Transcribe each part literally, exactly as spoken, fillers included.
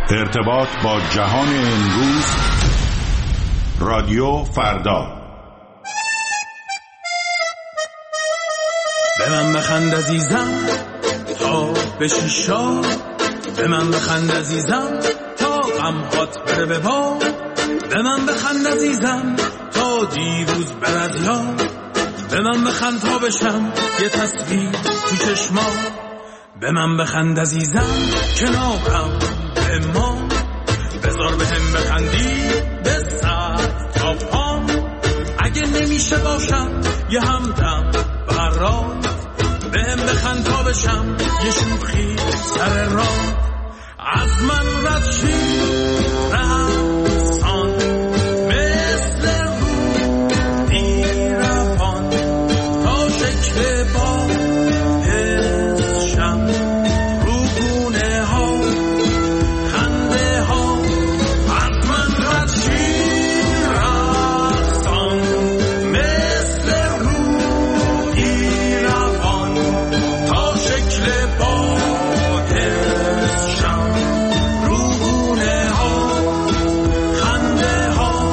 ارتباط با جهان امروز، رادیو فردا. به من بخند عزیزم تا بشی شاد، به من بخند عزیزم تا غم‌هات بره به باد، به من بخند عزیزم تا دیروز بره از یاد، به من بخند تا بشم یه تصویر تو چشمات، به من بخند عزیزم کنارم به ما، بذار به هم بخندی به سر تا پام، اگه نمیشه باشم یه همدم برات، به هم بخند تا بشم یه شوخی سر راه، از من رد شی رقصان مثل رو دیرفان، تا شکل با حسشم رو گونه ها خنده ها، از من رد شی رقصان مثل رو دیرفان، تا شکل با حسشم رو گونه ها خنده ها.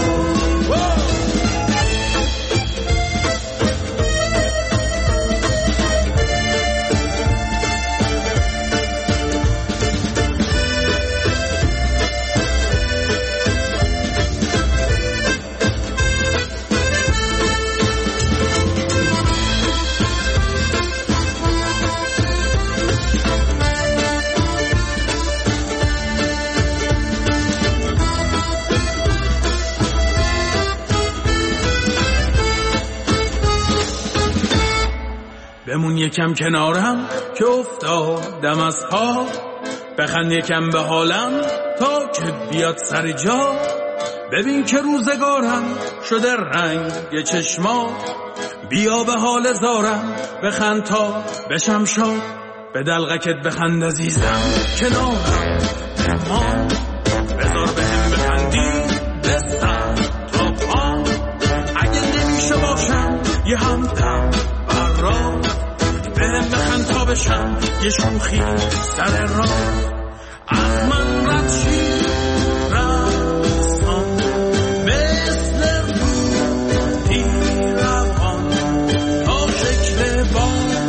بمون یکم کنارم که افتادم از پا، بخند یکم به حالم تا که بیاد سر جا، ببین که روزگارم شده رنگ چشمات، بیا به حال زارم بخند تا بشم شاد، به دلغکت بخند عزیزم کنارم ما، بذار به هم بخندی به سر تا پا، اگه نمیشه باشم یه همدم برات، به هم بخند تا بشم یه شوخی سر راه، از من رد شی رقصان مثل رو دیرفان، تا شکل با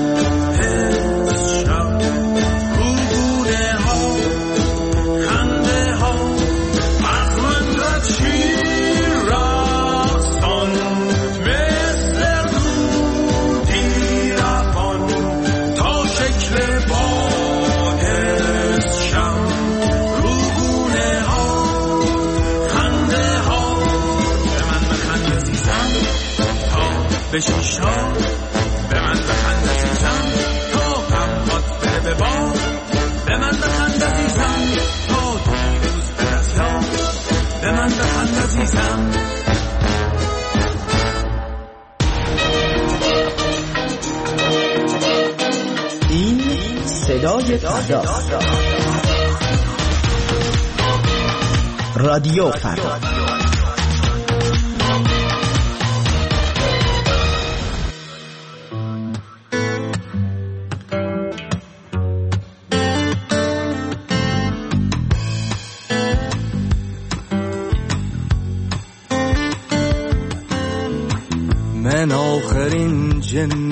حسشم رو گونه ها خنده ها، از من رد شی رقصان مثل رو دیرفان، تا شکل با حسشم رو گونه ها خنده ها، به من بخند عزیزم تا بشی شاد، به من بخند عزیزم تا غم‌هات بره به باد، به من بخند عزیزم تا دیروز بره از یاد، به من بخند عزیزم. این صدای فردا، رادیو فردا. من آخرین جن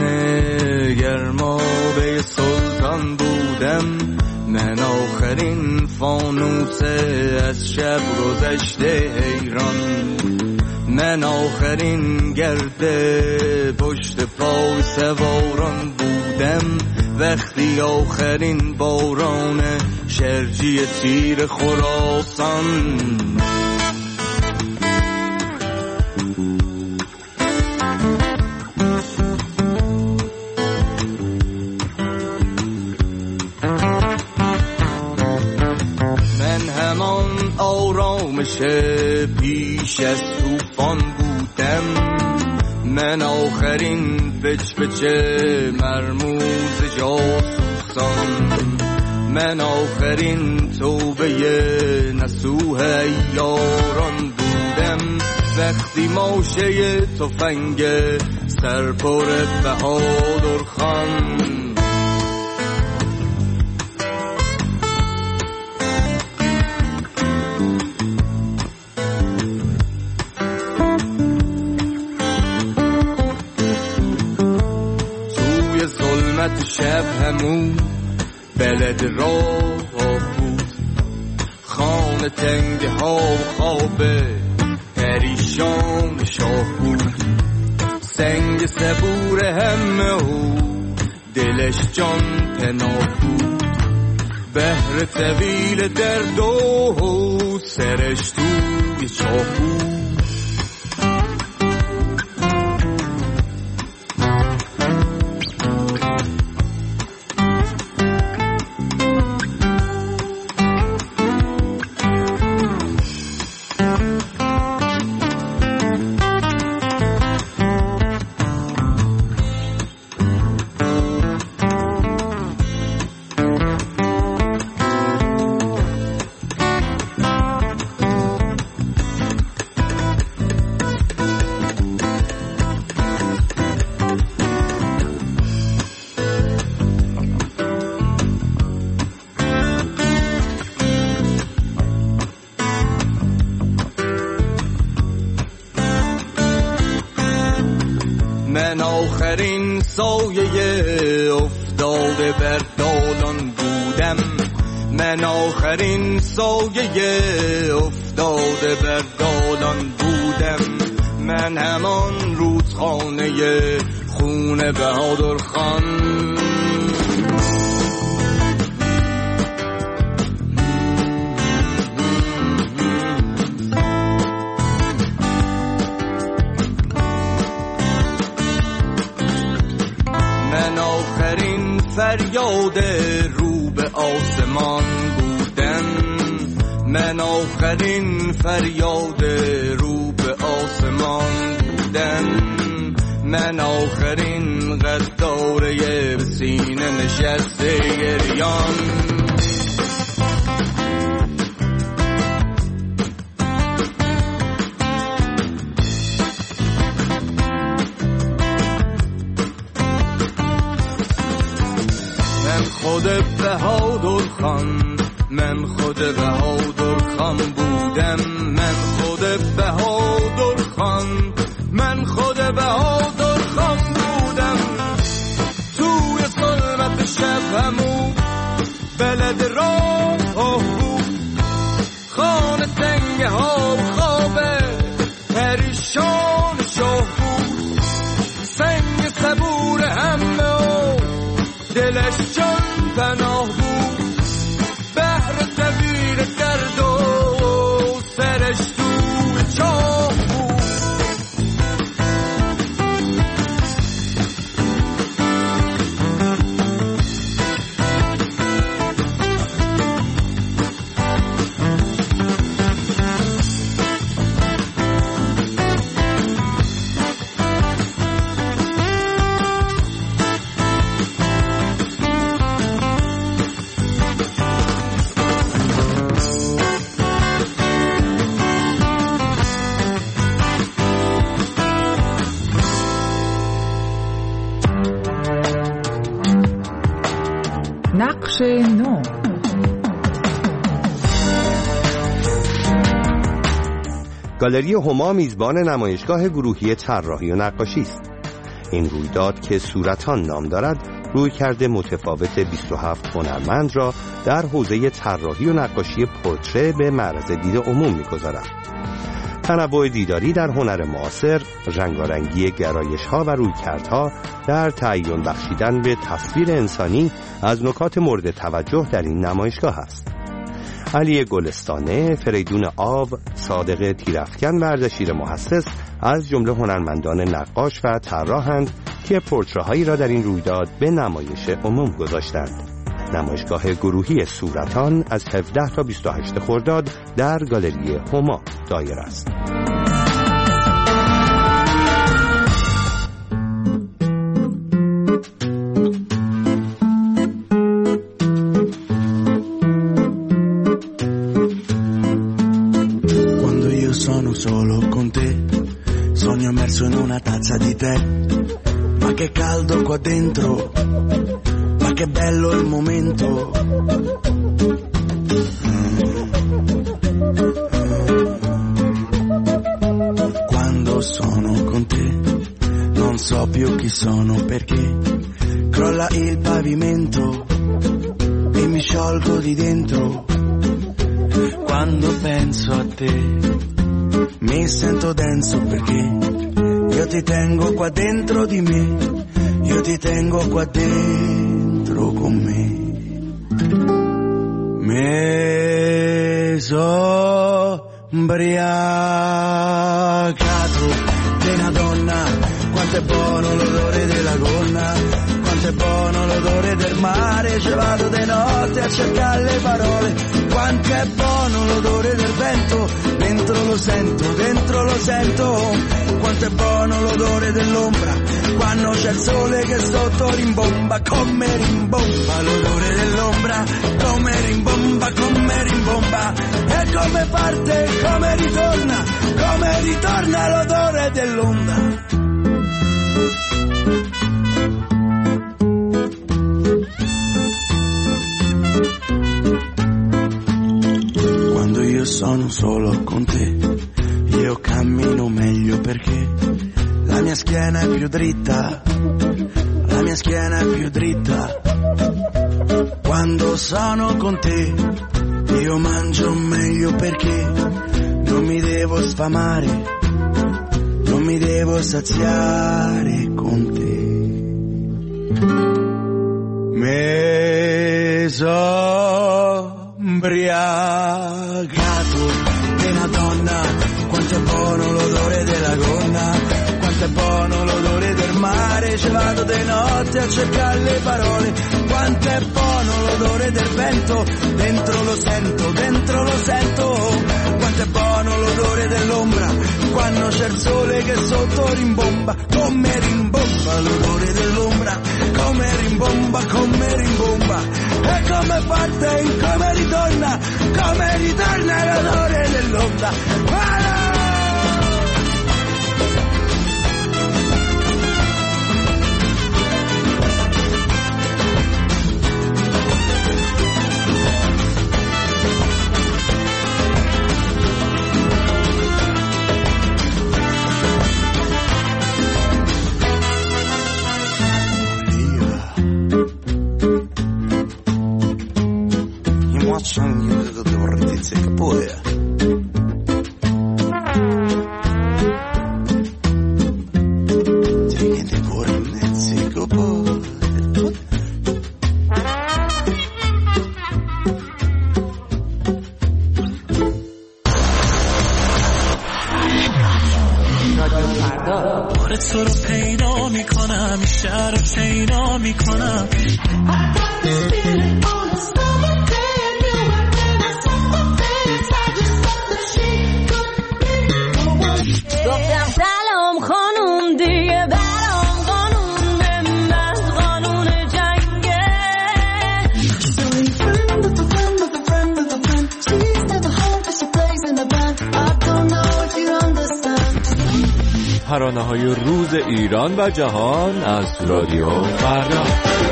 گرمابه سلطان بودم، من آخرین فانوس از شب گذشته حیران، من آخرین گرده پشت پای سواران بودم، وقتی آخرین باران شرجی تیر خراسان، پیش از طوفان بودم، من آخرین بچ بچ مرموز جاسوسان، من آخرین توبه نسوح یاران بودم، وقتی ماشه تفنگ سرپر بهادر خان، شب همون بلد راه بود، خانه تنگ ها و خوابه پریشان شاه بود. سنگ صبور همه و دلش جان پناه بود، بحر طویل درد و سرش توی چاه بود. من آخرین سایه افتاده بر دالان بودم، من آخرین سایه افتاده بر دالان بودم. من همان رودخانه خون بهادر خان، فریاد رو به آسمان بودن، من آخرین فریاد رو به آسمان بودن. من آخرین غداره به سینه نشسته گریان. خود بهادر خان، من خود بهادر خان بودم، من خود بهادر خان، من خود بهادر خان بودم. توی ظلمت شب همون بلد راه بود، خانه تنگ ها و خوابه پریشان شاه بود. سنگ صبور همه و دلش جان پناه بود، بحر طویل درد و سرش توی چاه بود. نقش نو. گالری هما میزبان نمایشگاه گروهی طراحی و نقاشی است. این رویداد که صورتان نام دارد، رویکرد متفاوت بیست و هفت هنرمند را در حوزه طراحی و نقاشی پورتره به معرض دید عموم می‌گذارد. تنوع دیداری در هنر معاصر، رنگارنگی گرایش‌ها و رویکردها در تعیین بخشیدن به تصویر انسانی از نکات مورد توجه در این نمایشگاه است. علی گلستانه، فریدون آو، صادق تیرافکن و اردشیر محسس از جمله هنرمندان نقاش و طراحند که پورتره‌هایی را در این رویداد به نمایش عموم گذاشتند. نمایشگاه گروهی صورتان از هفده تا بیست و هشت خرداد در گالری هما دایر است. Quando io sono solo con te, sogno immerso in una tazza di tè, ma che caldo qua dentro, ma che bello il momento. Quando sono con te non so più chi sono perché crolla il pavimento pavimento e mi sciolgo di dentro. Quando penso a te mi sento denso perché io ti tengo qua dentro di me, io ti tengo qua dentro con me. Me so ubriacato di una donna, quanto è buono l'odore della gonna, quanto è buono l'odore del mare, ci vado di notte a cercare le parole, quanto è buono l'odore del vento, dentro lo sento, dentro lo sento, quanto è buono l'odore dell'ombra, quando c'è il sole che sotto rimbomba, come rimbomba l'odore dell'ombra, come rimbomba, come rimbomba, e come parte, come ritorna, come ritorna l'odore dell'onda. Quando io sono solo con te, io cammino meglio perché la mia schiena è più dritta, la mia schiena è più dritta. Quando sono con te, io mangio meglio perché non mi devo sfamare, non mi devo saziare con te. Me so ubriacato di una donna, quanto è buono l'odore della gonna, quanto è buono l'odore del mare, ci vado di notte a cercare le parole, quanto è buono l'odore del vento, dentro lo sento, dentro lo sento, quanto è buono l'odore dell'ombra, quando c'è il sole che sotto rimbomba, come rimbomba l'odore dell'ombra, come rimbomba, come rimbomba, e come parte, come ritorna, come ritorna l'odore dell'onda. Voilà! ترانه‌های روز ایران و جهان از رادیو فردا.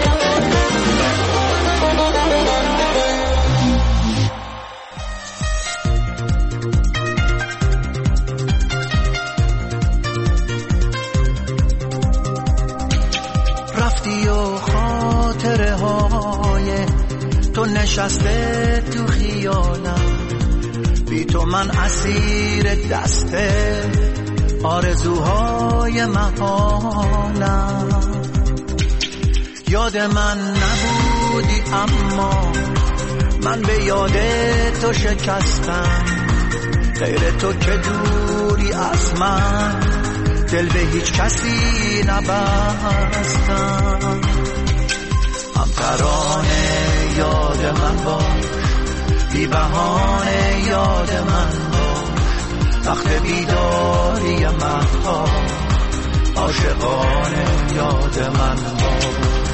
رفتی و خاطره های تو نشسته تو خیالم، بی تو من اسیر دسته آرزوهای محالم. یاد من نبودی اما من به یاد تو شکستم، غیر تو که دوری از من دل به هیچ کسی نبستم. هم ترانه یاد من باش، بی بهانه یاد من باش، وقت بیداری مه‌ها عاشقانه یاد من باش.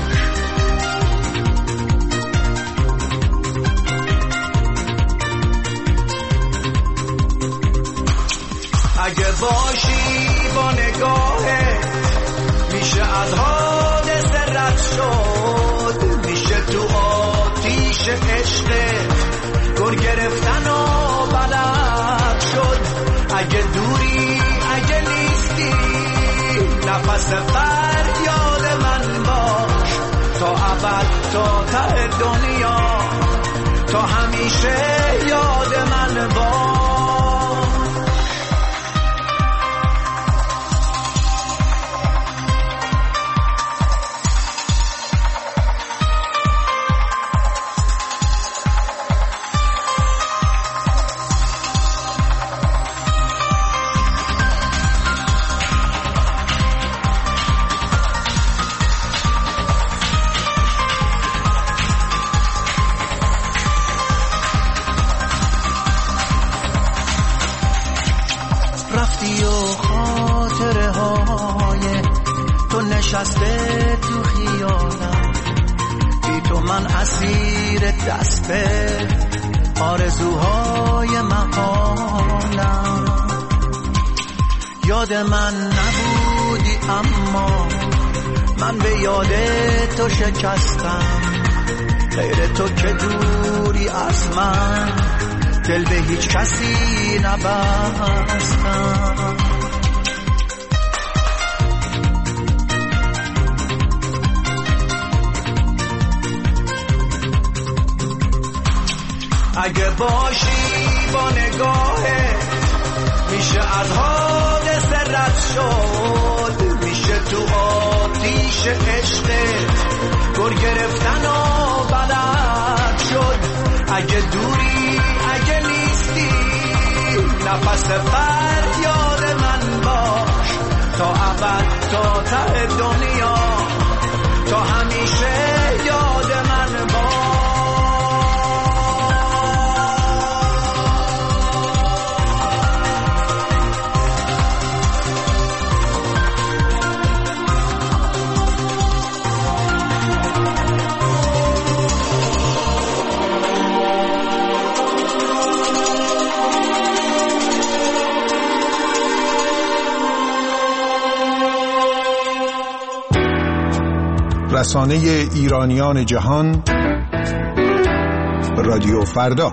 اگه باشی با نگاهه میشه از حادثه رد شد، میشه تو آتیش عشق گر گرفتن و بلد شد. اگه دوری اگه نیستی نفس فریاد من باش، تو تا ابد تا ته دنیا، تا همیشه یاد من باش. نشسته تو خیالم، بی تو من اسیر دست آرزوهای محالم. یاد من نبودی اما من به یاد تو شکستم، غیر تو که دوری از من دل به هیچ کسی نبستم. اگه باشی با نگاهه میشه از حادثه رد شد، میشه تو آتیش عشق گر گرفتن و بلد شد. اگه دوری اگه نیستی نفس فریاد من باش، تا ابد تا ته دنیا، تا همیشه یاد من باش. رسانه ایرانیان جهان، رادیو فردا.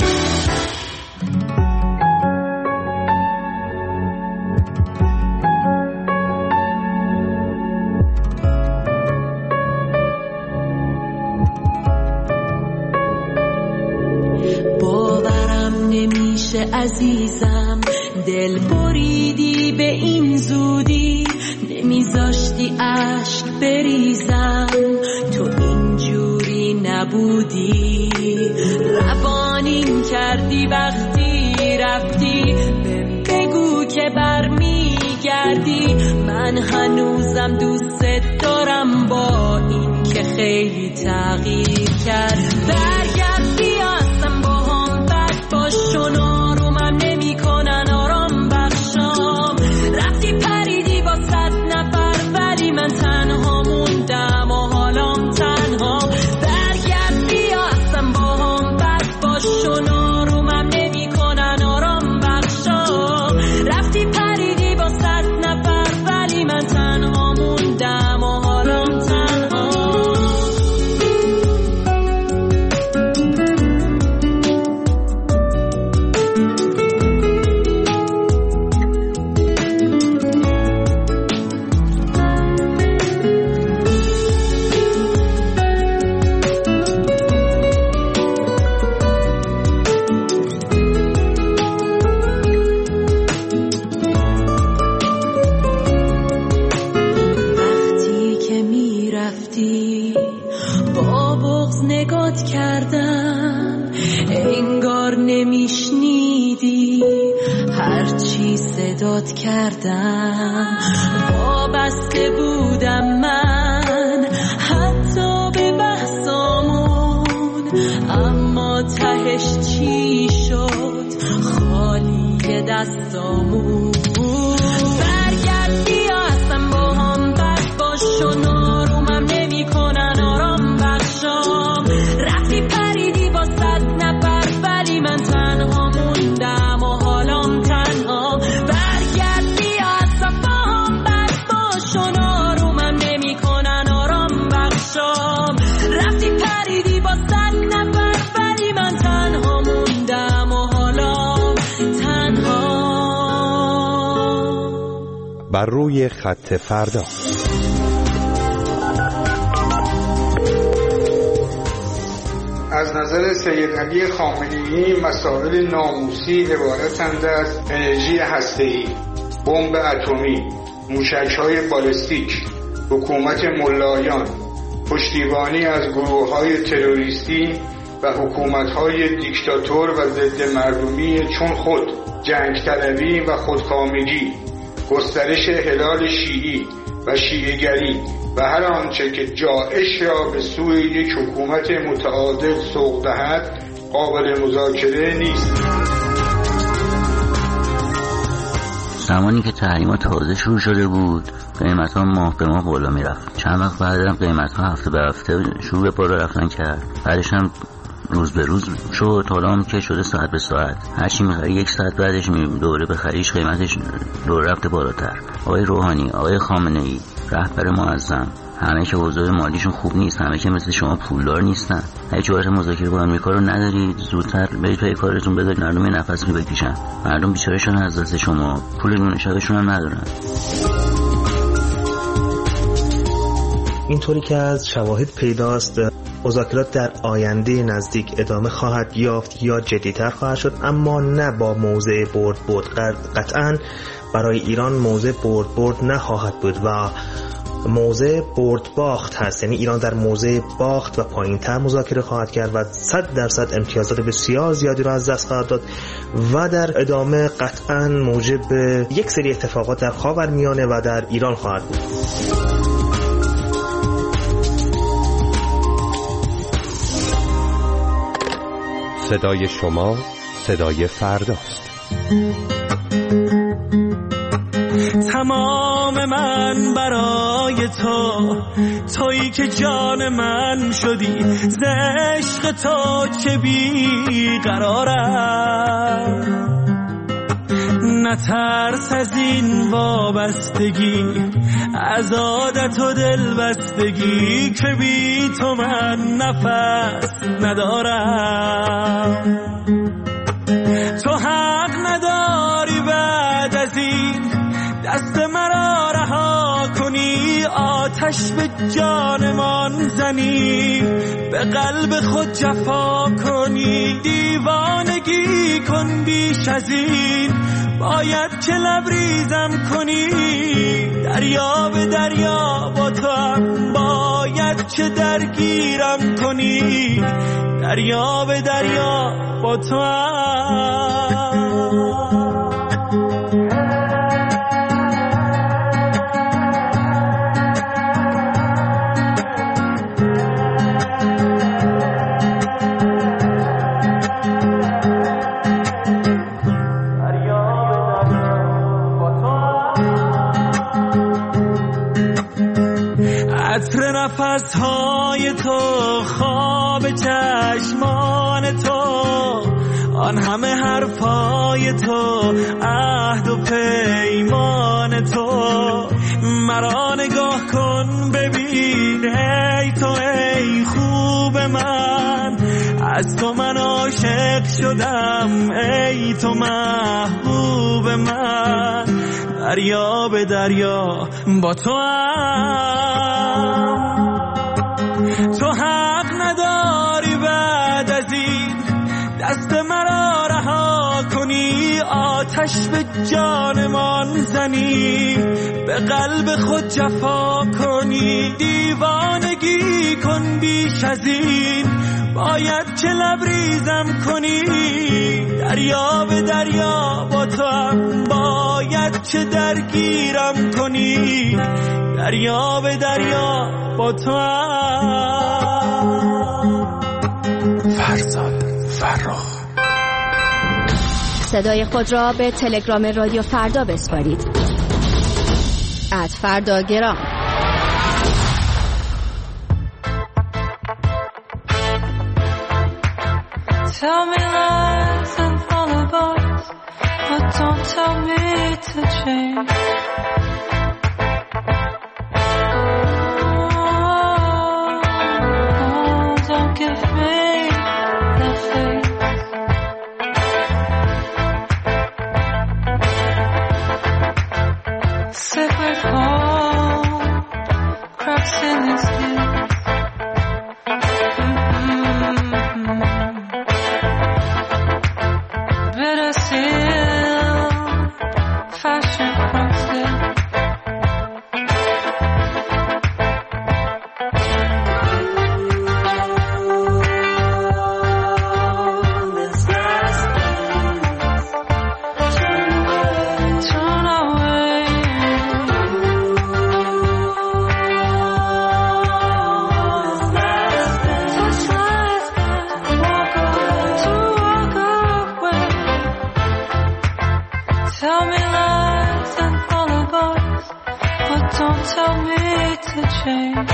باورم نمیشه عزیزم، دل بریدی به این زودی، نمیذاشتی عشق بریزم، تو اینجوری نبودی. روانین کردی وقتی رفتی، بگو که برمیگردی. من هنوزم دوست دارم با این که خیلی تغییر کرد. برگرد بیاستم با هم بد باش و نارومم نمی کنن آرام بخشام. رفتی پریدی با صد نفر ولی من تنها موندم و حالام تنها. برگرد بیاستم با هم بد باش و نارومم نمی کنن آرام بخشام. رفتی پریدی با صد نفر ولی من تنها موندم و حالام تنها. با بغض نگات کردم انگار نمیشنیدی هرچی صدات کردم. وابسته بودم من حتی به بحثامون، اما تهش چی شد خالی دستامون. برگرد بیاستم با هم بد باش و نارومم نمی کنن آرام بخشام. رفتی پریدی با صد نفر ولی من تنها موندم و حالام تنها. برگرد بیاستم با هم بد باش و نارومم نمی کنن آرام بخشام. رفتی پریدی با صد نفر ولی من تنها موندم و حالام تنها. بر روی خط فردا. از نظر سید علی خامنه‌ای مسائل ناموسی عبارتند از انرژی هسته‌ای، بمب اتمی، موشک‌های بالستیک، حکومت ملایان، پشتیبانی از گروه‌های تروریستی و حکومت‌های دیکتاتور و ضد مردمی چون خود، جنگ طلبی و خودکامگی، گسترش هلال شیعی و شیعه‌گری و هر آنچه که جائش را به سوی یک حکومت متعادل سوق دهد قابل مذاکره نیست. زمانی که تحریم‌ها تازه شروع شده بود قیمت‌ها ماه به ماه بالا می‌رفت. چند وقت بعد هم قیمت‌ها هفته به هفته شروع به بالا رفتن کرد. بعدش هم روز به روز شد، حالا هم که شده ساعت به ساعت. هرچی می‌خری یک ساعت بعدش می دوره بخریش قیمتش دوره رفته بالاتر. آقای روحانی، آقای خامنه‌ای، رهبر معظم، همه که اوضاع مالیشون خوب نیست، همه که مثل شما پولدار نیستن. اگه جوهر مذاکره با آمریکا رو ندارید زودتر برید پای کارتون، بذارید مردم یه نفس بکشن. مردم بیچاره‌شون از دست شما، پول نون شبشون هم ندارن. اینطوری که از شواهد پیداست مذاکرات در آینده نزدیک ادامه خواهد یافت یا جدی‌تر خواهد شد، اما نه با موضع برد برد. قطعاً برای ایران موضع برد برد نخواهد بود و موضع برد باخت هست، یعنی ایران در موضع باخت و پایین تر مذاکره خواهد کرد و صد درصد امتیازات بسیار زیادی را از دست خواهد داد و در ادامه قطعاً موجب یک سری اتفاقات در خاورمیانه و در ایران خواهد بود. صدای شما صدای فرداست. تمام من برای تو، تویی که جان من شدی، ز عشق تو چه بی قرارم. نترس از این وابستگی، از عادت و دل بستگی، که بی تو من نفس ندارم. تو حق نداری بعد از این دست مرا رها کنی، آتش به جانمان زنی، به قلب خود جفا کنی. دیوانگی کن بیش از این، باید که لبریزم کنی. دریا به دریا با تو هم باید که درگیرم کنی. دریا به دریا با تو هم. عطر نفسهای تو، خواب چشمان تو، آن همه حرفای تو، عهد و پیمان تو. مرا نگاه کن ببین ای تو، ای خوب من، از تو من عاشق شدم، ای تو محبوب من. دریا به دریا با تو هم، تو حق نداری بعد از این دست مرا رها کنی. آتش به جانمان زنی، به قلب خود جفا کنی. دیوانگی کن بیش از این، باید که لبریزم کنی. دریا به دریا با تو هم باید که درگیرم کنی. دریا به دریا با تو هم. فرزاد فرخ. صدای خود را به تلگرام رادیو فردا بسپارید. ات فردا گرام. Tell me lies and lullabies, but don't tell me to change. Oh, don't give me the face. Sit with home, cracks in his skin. Mm-hmm. tell me to change.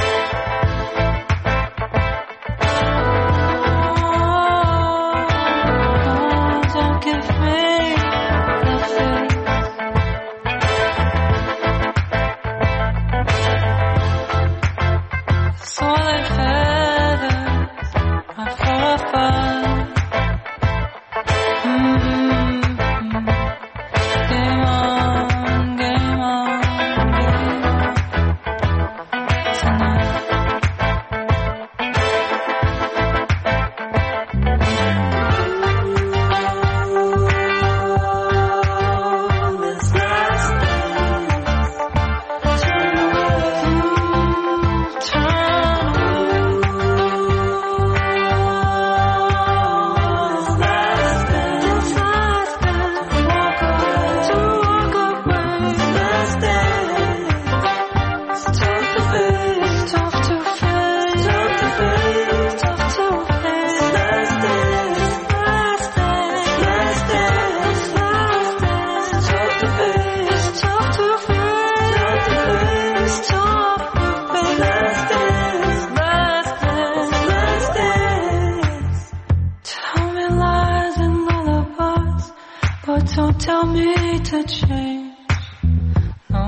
Don't tell me to change. No.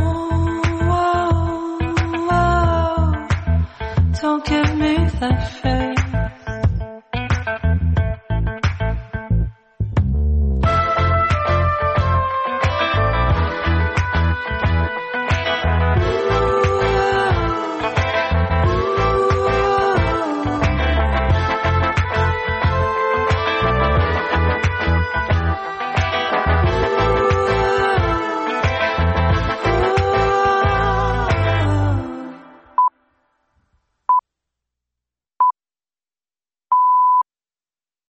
Oh, oh, oh. Don't give me that fear.